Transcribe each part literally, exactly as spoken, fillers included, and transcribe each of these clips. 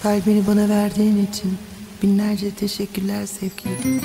Kalbini bana verdiğin için binlerce teşekkürler sevgilim.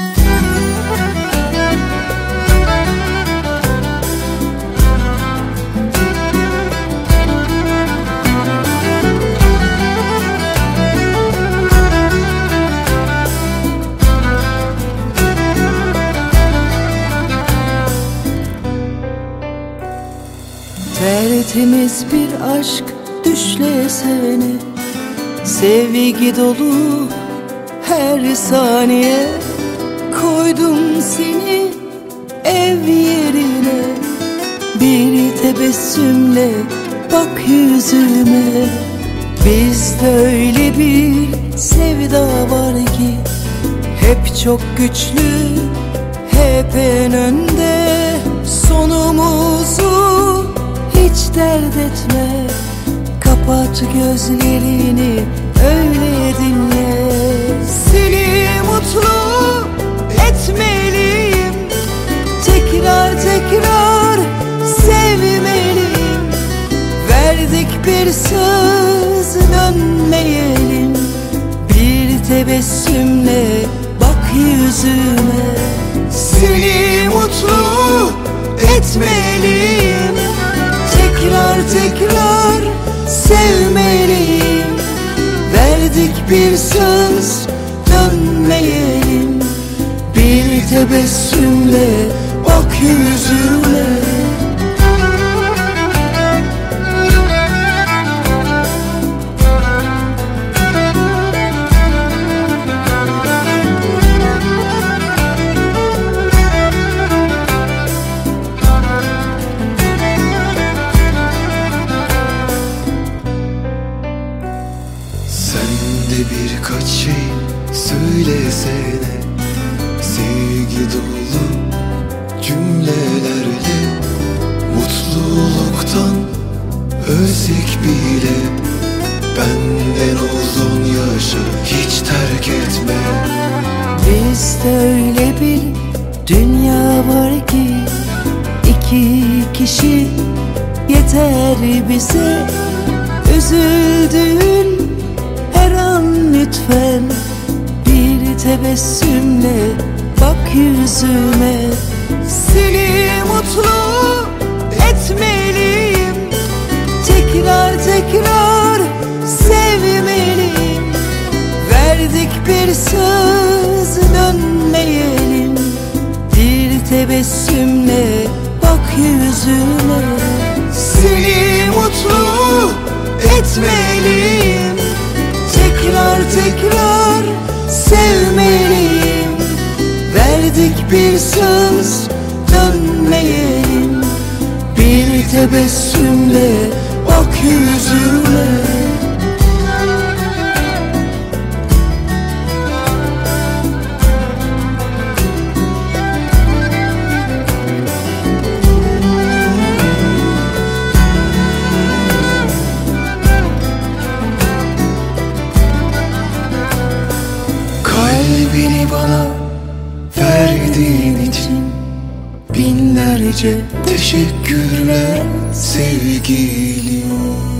Tertemiz bir aşk düşle sevene, sevgi dolu her saniye. Koydum seni ev yerine, bir tebessümle bak yüzüme. Bizde öyle bir sevda var ki, hep çok güçlü, hep en önde. Sonumuzu hiç dert etme, kapat gözlerini öyle dinle. Seni mutlu etmeliyim, tekrar tekrar sevmeliyim. Verdik bir söz, dönmeyelim. Bir tebessümle bak yüzüme. Seni mutlu etmeliyim, tekrar tekrar sevmeliyim. Verdik bir söz, dönmeyelim. Bir tebessümle bak yüzüme. Birkaç şey söylesene, sevgi dolu cümlelerle. Mutluluktan ölsek bile benden uzun yaşa hiç terk etme. Bizde öyle bir dünya var ki, iki kişi yeter bize. Üzüldüğün her an lütfen bir tebessümle bak yüzüme. Seni mutlu etmeliyim, tekrar tekrar sevmeliyim. Verdik bir söz, dönmeyelim. Bir tebessümle bak yüzüme. Seni mutlu etmeliyim, tekrar tekrar sevmeliyim. Verdik bir söz, dönmeyelim. Bir tebessümle bak yüzüme. Kalbini bana verdiğin için binlerce teşekkürler sevgilim.